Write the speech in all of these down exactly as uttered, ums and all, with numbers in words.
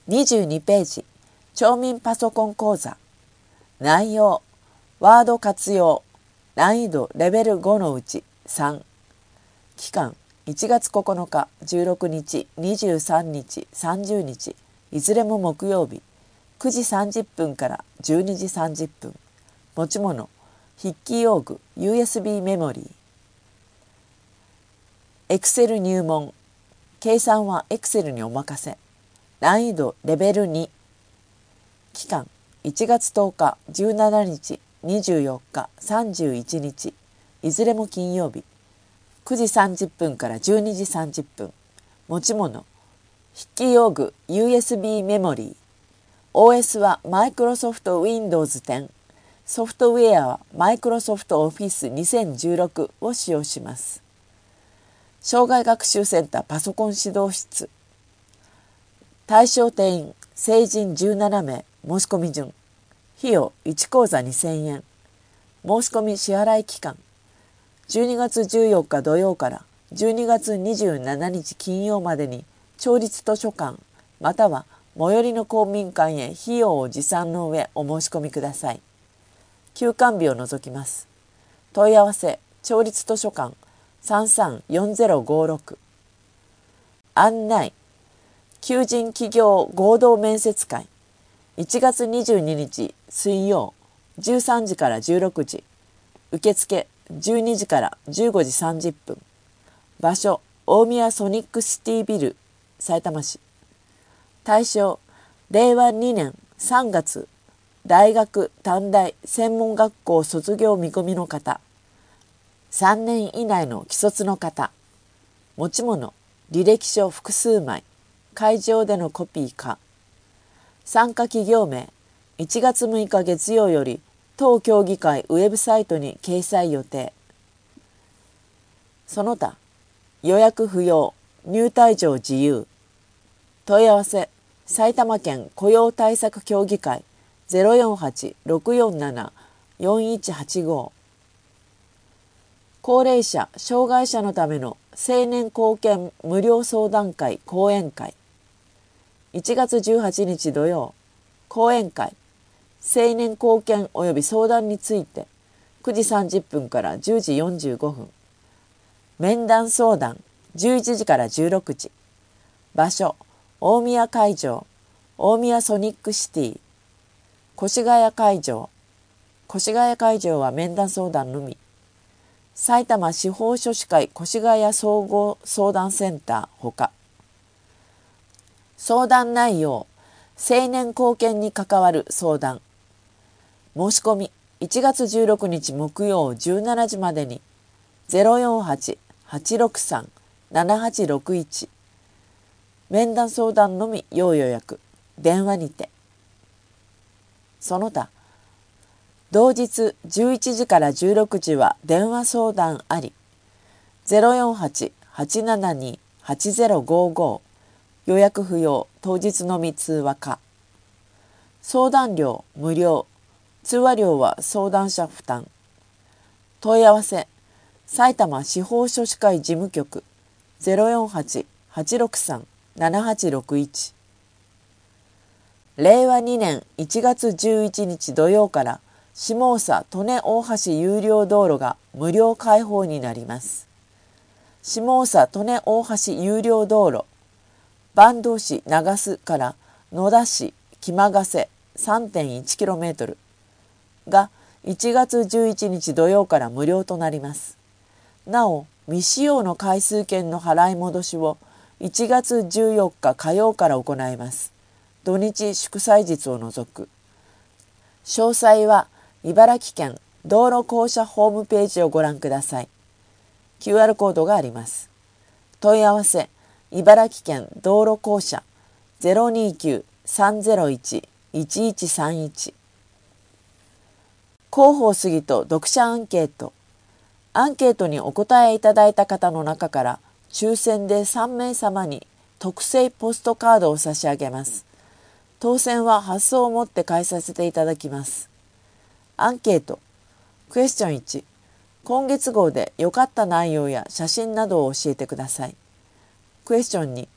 にじゅうにページ、町民パソコン講座。内容、ワード活用、難易度レベルごのうちさん。期間、いちがつここのか、じゅうろくにち、にじゅうさんにち、さんじゅうにち、いずれも木曜日、くじさんじゅっぷんからじゅうにじさんじゅっぷん。持ち物、筆記用具、ユーエスビー メモリー。Excel 入門。計算は Excel にお任せ。難易度レベルに。期間、いちがつとおか、じゅうしちにち、にじゅうよっか、さんじゅういちにち、いずれも金曜日、くじさんじゅっぷんからじゅうにじさんじゅっぷん。持ち物、筆記用具 ユーエスビー メモリー。オーエス は Microsoft ウィンドウズテン。ソフトウェアは Microsoft Office にせんじゅうろくを使用します。障害学習センターパソコン指導室。対象定員、成人じゅうななめい、申し込み順。費用いちこうざにせんえん。申し込み支払い期間、じゅうにがつじゅうよっか土曜からじゅうにがつにじゅうしちにち金曜までに町立図書館または最寄りの公民館へ費用を持参の上お申し込みください。休館日を除きます。問い合わせ、町立図書館 さんさんよんゼロごろく。案内、求人企業合同面接会いちがつにじゅうににち水曜じゅうさんじからじゅうろくじ。受付じゅうにじからじゅうごじさんじゅっぷん。場所、大宮ソニックシティビル、さいたま市。対象、れいわにねんさんがつ、大学・短大・専門学校卒業見込みの方。さんねん以内の既卒の方。持ち物、履歴書複数枚。会場でのコピーか。参加企業名、いちがつむいか月曜より当協議会ウェブサイトに掲載予定。その他、予約不要、入退場自由。問い合わせ、埼玉県雇用対策協議会 ゼロよんはちろくよんななよんいちはちご。高齢者・障害者のための青年貢献無料相談会講演会。いちがつじゅうはちにち土曜、講演会、青年貢献及び相談についてくじさんじゅっぷんからじゅうじよんじゅうごふん。面談相談じゅういちじからじゅうろくじ。場所、大宮会場、大宮ソニックシティ。越谷会場、越谷会場は面談相談のみ。埼玉司法書士会越谷総合相談センターほか。相談内容、青年貢献に関わる相談。申し込み、いちがつじゅうろくにち木曜じゅうしちじまでに ゼロよんはち はちろくさん ななはちろくいち。面談相談のみ要予約、電話にて。その他、同日じゅういちじからじゅうろくじは電話相談あり、ゼロよんはち はちななに はちゼロごご。予約不要、当日のみ通話か。相談料無料、通話料は相談者負担。問い合わせ、埼玉司法書士会事務局 ゼロよんはち はちろくさん ななはちろくいち。れいわにねんいちがつじゅういちにち土曜から下総利根大橋有料道路が無料開放になります。下総利根大橋有料道路、坂東市長洲から野田市木間ヶ瀬 さんてんいちキロメートル がいちがつじゅういちにち土曜から無料となります。なお、未使用の回数券の払い戻しをいちがつじゅうよっか火曜から行います。土日祝祭日を除く。詳細は茨城県道路公社ホームページをご覧ください。キューアール コードがあります。問い合わせ、茨城県道路公社 ゼロにきゅう さんゼロいち いちいちさんいち。広報杉と読者アンケート。アンケートにお答えいただいた方の中から抽選でさんめいさまに特製ポストカードを差し上げます。当選は発送をもって返させていただきます。アンケート。クエスチョンいち。今月号で良かった内容や写真などを教えてください。クエスチョンに、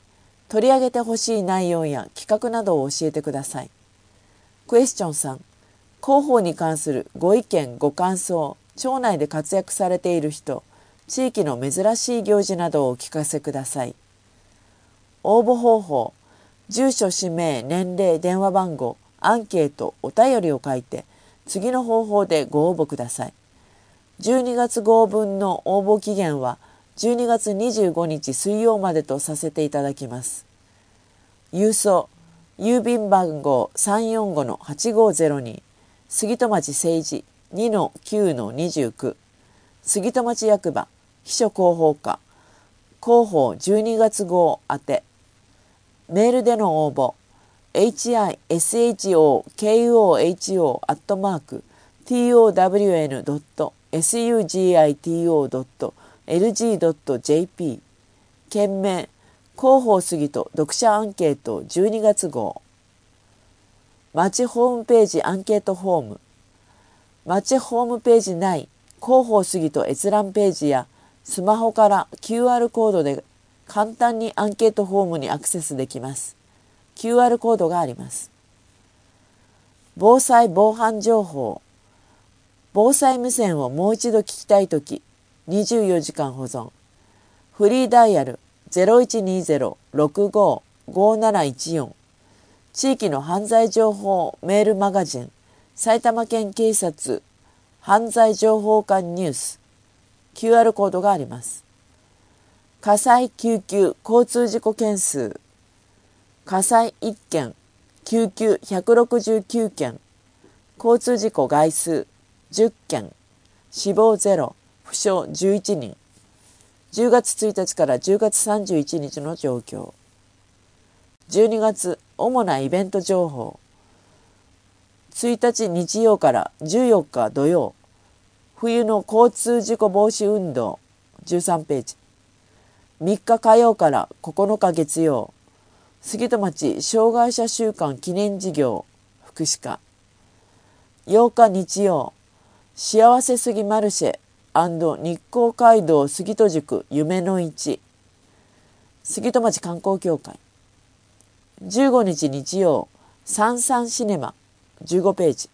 取り上げてほしい内容や企画などを教えてください。クエスチョンさん、広報に関するご意見ご感想、町内で活躍されている人、地域の珍しい行事などをお聞かせください。応募方法、住所、氏名、年齢、電話番号、アンケート、お便りを書いて、次の方法でご応募ください。じゅうにがつ号分の応募期限はじゅうにがつにじゅうごにち水曜までとさせていただきます。郵送、郵便番号 さんよんごのはちごゼロに、杉戸町政治 にのきゅうのにじゅうきゅう、杉戸町役場、秘書広報課、広報じゅうにがつ号宛て。メールでの応募、エイチアイエスエイチオーケーオーエイチオー アットマーク ティーオーダブリューエヌドットエスユージーアイティーオードットエルジードットジェーピー、件名、広報杉戸読者アンケートじゅうにがつ号。町ホームページアンケートフォーム。町ホームページ内広報杉戸閲覧ページやスマホから キューアール コードで簡単にアンケートフォームにアクセスできます。キューアール コードがあります。防災防犯情報。防災無線をもう一度聞きたいとき、にじゅうよじかん保存。フリーダイヤル ゼロいちにゼロ ろくご ごなないちよん。地域の犯罪情報メールマガジン、埼玉県警察犯罪情報館ニュース。キューアール コードがあります。火災救急交通事故件数。火災いっけん、救急ひゃくろくじゅうきゅうけん、交通事故概数じゅっけん、死亡ゼロ、負傷じゅういちにん。じゅうがつついたちからじゅうがつさんじゅういちにちの状況。じゅうにがつ主なイベント情報。ついたち日曜からじゅうよっか土曜、冬の交通事故防止運動じゅうさんページ。みっか火曜からここのか月曜、杉戸町障害者週間記念事業福祉課。ようか日曜、幸せすぎマルシェ&日光街道杉戸塾夢の市、杉戸町観光協会。じゅうごにち日曜、サンサンシネマじゅうごページ。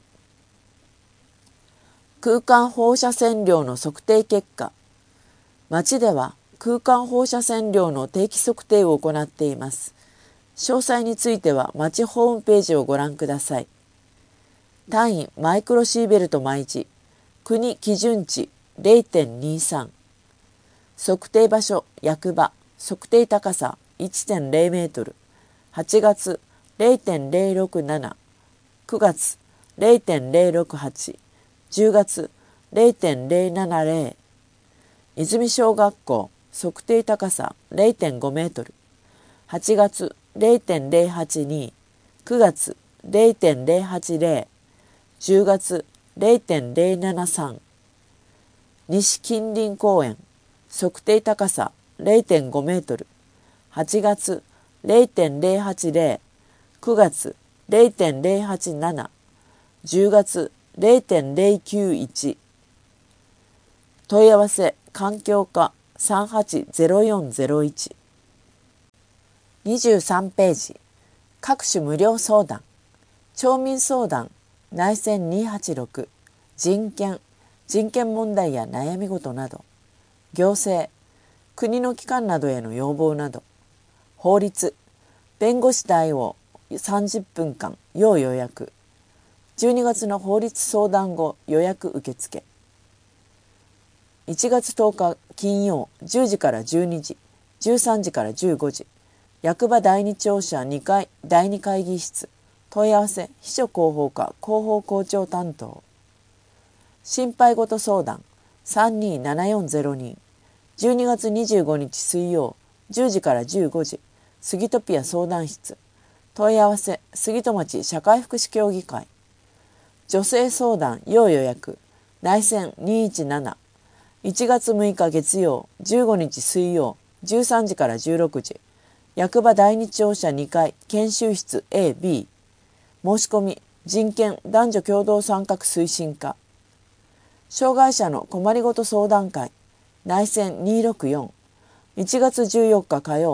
空間放射線量の測定結果。町では空間放射線量の定期測定を行っています。詳細については町ホームページをご覧ください。単位マイクロシーベルト毎時、国基準値 れいてんにさん。測定場所役場、測定高さ いってんれいメートル。はちがつ れいてんれいろくなな、くがつ れいてんれいろくはち、じゅうがつ れいてんれいななゼロ。泉小学校測定高さ れいてんごメートル。はちがつ れいてんれいはちに、くがつ れいてんれいはちゼロ、じゅうがつ れいてんれいななさん。西近隣公園測定高さ れいてんごメートル。はちがつ れいてんれいはちゼロ、くがつ れいてんれいはちなな、じゅうがつ れいてんれいきゅういち。問い合わせ環境課 さんはちゼロよんゼロいち。にじゅうさんページ。各種無料相談。町民相談内線にはちろく、人権、人権問題や悩み事など、行政、国の機関などへの要望など、法律、弁護士対応さんじゅっぷんかん要予約。じゅうにがつの法律相談後予約受付。いちがつとおか金曜じゅうじからじゅうにじ、じゅうさんじからじゅうごじ、役場第二庁舎にかいだいに会議室。問い合わせ秘書広報課広報校長担当。心配事相談さんにーななよんゼロに、じゅうにがつにじゅうごにち水曜じゅうじからじゅうごじ、杉戸ピア相談室。問い合わせ杉戸町社会福祉協議会。女性相談要予約内線にいちなな。いちがつむいか月曜じゅうごにち水曜じゅうさんじからじゅうろくじ、役場第二庁舎にかい研修室 エービー。申し込み人権男女共同参画推進課。障害者の困りごと相談会内線にーろくよん。いちがつじゅうよっか火曜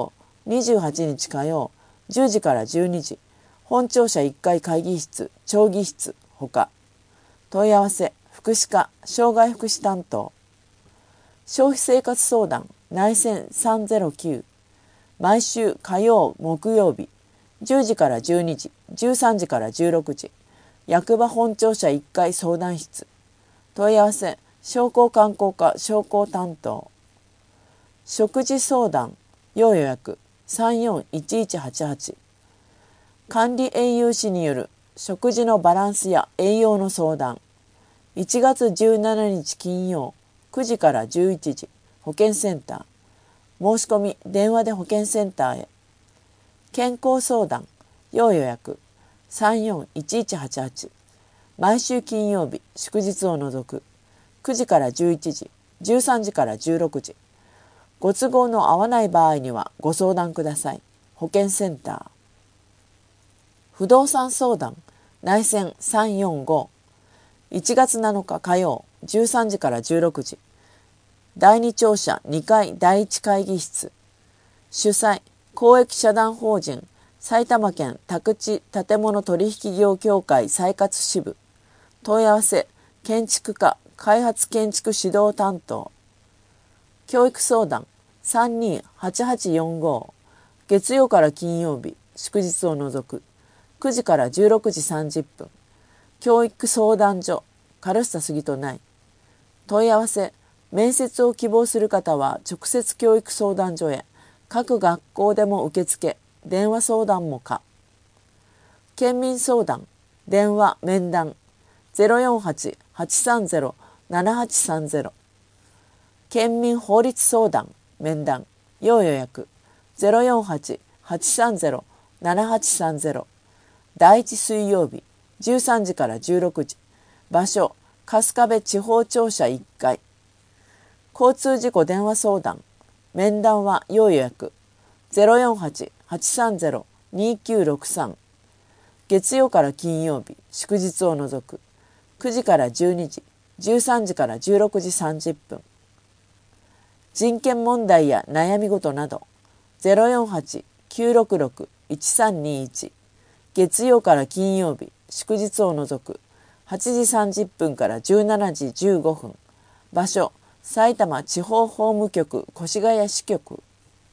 にじゅうはちにち火曜じゅうじからじゅうにじ、本庁舎いっかい会議室、町議室ほか。問い合わせ、福祉課、障害福祉担当。消費生活相談、内線さんぜろきゅう。毎週火曜、木曜日、じゅうじからじゅうにじ、じゅうさんじからじゅうろくじ。役場本庁舎いっかい相談室。問い合わせ、商工観光課商工担当。食事相談、要予約さんよんいちいちはちはち。管理栄養士による食事のバランスや栄養の相談。いちがつじゅうしちにち金曜くじからじゅういちじ、保健センター。申し込み電話で保健センターへ。健康相談、要予約さんよんいちいちはちはち。毎週金曜日、祝日を除くくじからじゅういちじ、じゅうさんじからじゅうろくじ。ご都合の合わない場合にはご相談ください。保健センター。不動産相談、内線さんよんご。いちがつなのか火曜じゅうさんじからじゅうろくじ。だいに庁舎にかいだいいち会議室。主催、公益社団法人埼玉県宅地建物取引業協会再活支部。問い合わせ、建築課開発建築指導担当。教育相談さんにーはちはちよんご。月曜から金曜日、祝日を除くくじからじゅうろくじさんじゅっぷん。教育相談所、カルスタ杉戸内。問い合わせ、面接を希望する方は直接教育相談所へ、各学校でも受付、電話相談も可。県民相談、電話面談、ゼロよんはち はちさんゼロ ななはちさんゼロ。県民法律相談、面談、要予約、ゼロよんはち はちさんゼロ ななはちさんゼロ。だいいち水曜日、じゅうさんじからじゅうろくじ。場所、春日部地方庁舎いっかい。交通事故電話相談、面談は要予約、ゼロよんはち はちさんゼロ にきゅうろくさん。月曜から金曜日、祝日を除くくじからじゅうにじ、じゅうさんじからじゅうろくじさんじゅっぷん。人権問題や悩み事など、ゼロよんはち きゅうろくろく いちさんにいち。月曜から金曜日、祝日を除くはちじさんじゅっぷんからじゅうしちじじゅうごふん。場所、埼玉地方法務局越谷支局。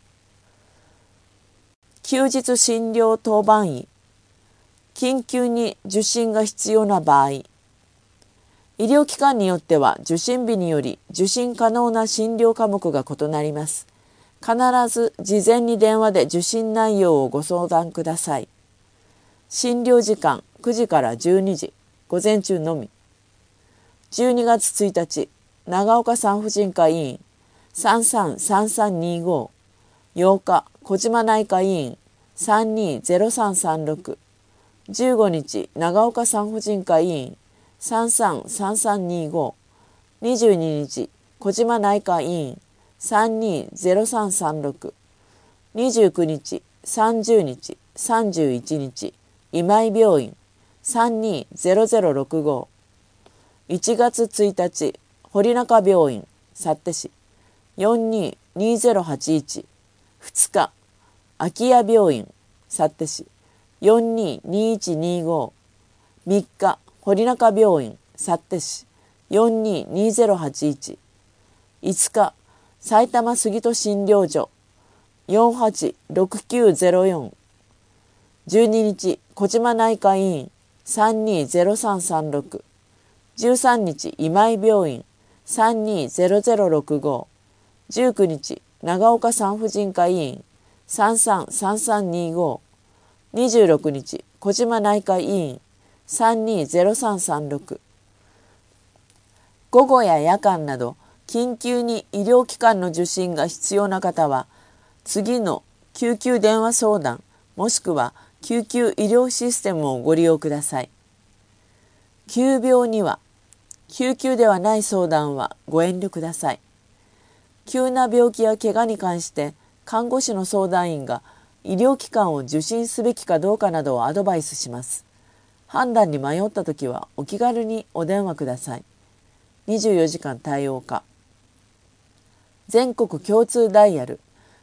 休日診療当番医。緊急に受診が必要な場合。医療機関によっては受診日により受診可能な診療科目が異なります。必ず事前に電話で受診内容をご相談ください。診療時間くじからじゅうにじ、午前中のみ。じゅうにがつついたち、長岡産婦人科医院さんさんさんさんにご。ようか、小島内科医院さんにーゼロさんさんろく。じゅうごにち、長岡産婦人科医院さんさんさんさんにご。にじゅうににち、小島内科医院さんにーゼロさんさんろく。にじゅうくにち、さんじゅうにち、さんじゅういちにち、今井病院さんにーゼロゼロろくご。いちがつついたち、堀中病院幸手市よんにーにーゼロはちいち。ふつか、空き家病院幸手市よんにーにーいちにご。みっか、堀中病院幸手市よんにーにーゼロはちいち。いつか、埼玉杉戸診療所よんはちろくきゅうゼロよん。じゅうににち、小島内科医院さんにーゼロさんさんろく。じゅうさんにち、今井病院さんにーゼロゼロろくご。じゅうくにち、長岡産婦人科医院さんさんさんさんにご。にじゅうろくにち、小島内科医院さんにーゼロさんさんろく。午後や夜間など緊急に医療機関の受診が必要な方は、次の救急電話相談もしくは救急医療システムをご利用ください。急病には、救急ではない相談はご遠慮ください。急な病気や怪我に関して看護師の相談員が医療機関を受診すべきかどうかなどをアドバイスします。判断に迷ったときはお気軽にお電話ください。にじゅうよじかん対応課。全国共通ダイヤル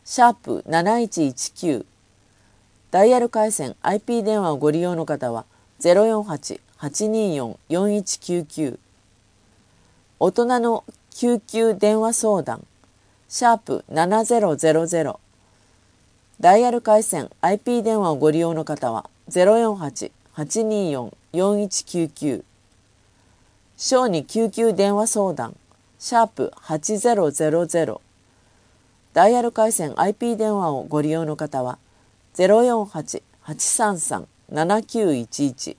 シャープなないちいちきゅう、ダイヤル回線 アイピー 電話をご利用の方は ゼロよんはち はちにーよん よんいちきゅうきゅう、大人の救急電話相談シャープななぜろぜろぜろ、ダイヤル回線 アイピー 電話をご利用の方は ゼロよんはち はちにーよん よんいちきゅうきゅう、小児救急電話相談シャープはちぜろぜろぜろ、ダイヤル回線 アイピー 電話をご利用の方は ゼロよんはち はちさんさん ななきゅういちいち、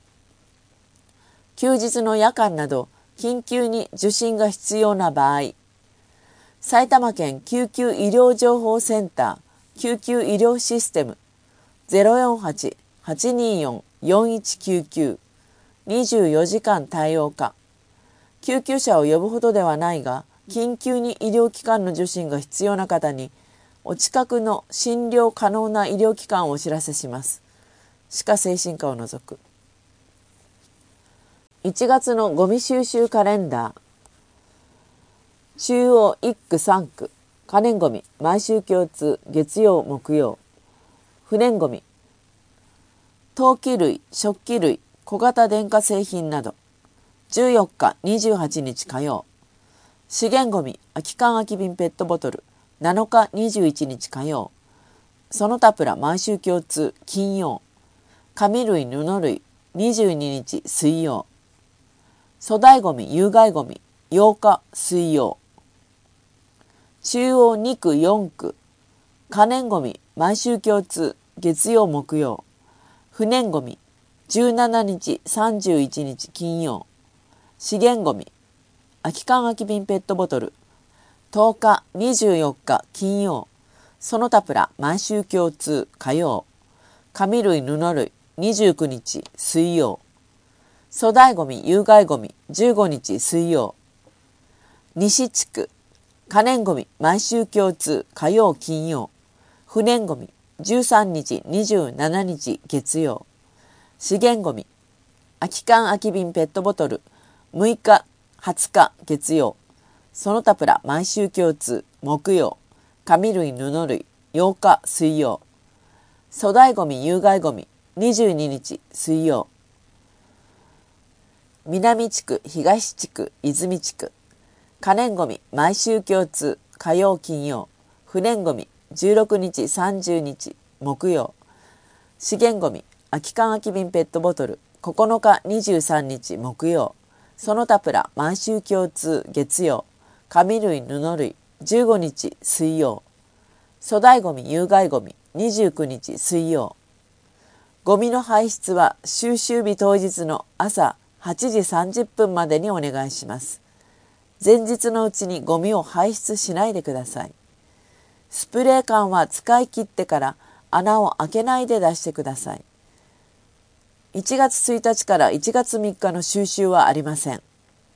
休日の夜間など緊急に受診が必要な場合、埼玉県救急医療情報センター救急医療システム ゼロよんはち はちにーよん よんいちきゅうきゅう、にじゅうよじかん対応課、救急車を呼ぶほどではないが緊急に医療機関の受診が必要な方にお近くの診療可能な医療機関をお知らせします。歯科精神科を除く。いちがつのゴミ収集カレンダー。中央いっくさんく、可燃ごみ毎週共通月曜木曜。不燃ごみ、陶器類、食器類、小型電化製品など。じゅうよっか、にじゅうはちにち火曜。資源ごみ空き缶空き瓶ペットボトルなのか、にじゅういちにち火曜。その他プラ毎週共通金曜。紙類布類にじゅうににち水曜。粗大ごみ有害ごみようか水曜。中央にくよんく、可燃ごみ毎週共通月曜木曜。不燃ごみじゅうしちにちさんじゅういちにち金曜。資源ごみ空き缶空き瓶ペットボトルとおかにじゅうよっか金曜。その他プラ毎週共通火曜。紙類布類にじゅうくにち水曜。粗大ごみ有害ごみじゅうごにち水曜。西地区可燃ごみ毎週共通火曜金曜。不燃ごみじゅうさんにちにじゅうしちにち月曜。資源ごみ空き缶空き瓶ペットボトルむいかはつか月曜。その他プラ毎週共通木曜。紙類布類ようか水曜。粗大ごみ有害ごみにじゅうににち水曜。南地区東地区泉地区可燃ごみ毎週共通火曜金曜。不燃ごみじゅうろくにちさんじゅうにち木曜。資源ごみ空き缶空き瓶ペットボトルここのかにじゅうさんにち木曜。その他プラ毎週共通月曜。紙類布類じゅうごにち水曜。粗大ごみ有害ごみにじゅうくにち水曜。ゴミの排出は収集日当日の朝はちじさんじゅっぷんまでにお願いします。前日のうちにゴミを排出しないでください。スプレー缶は使い切ってから穴を開けないで出してください。いちがつついたちからいちがつみっかの収集はありません。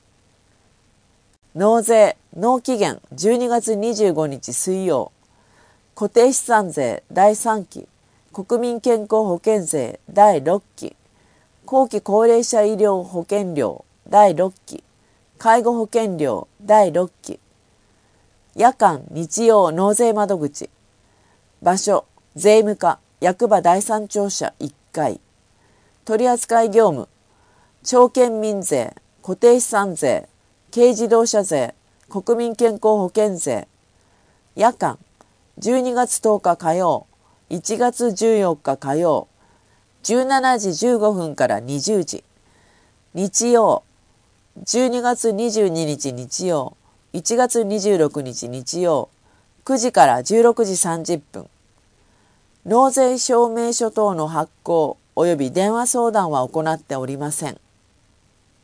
納税、納期限じゅうにがつにじゅうごにち水曜。固定資産税だいさんき、国民健康保険税だいろっき、後期高齢者医療保険料だいろっき、介護保険料だいろっき。夜間日曜納税窓口。場所、税務課、役場第三庁舎いっかい。取扱業務、町県民税、固定資産税、軽自動車税、国民健康保険税。夜間、じゅうにがつとおか火曜、いちがつじゅうよっか火曜、じゅうしちじじゅうごふんからにじゅうじ。日曜、じゅうにがつにじゅうににち日曜、いちがつにじゅうろくにち日曜、くじからじゅうろくじさんじゅっぷん。納税証明書等の発行及び電話相談は行っておりません。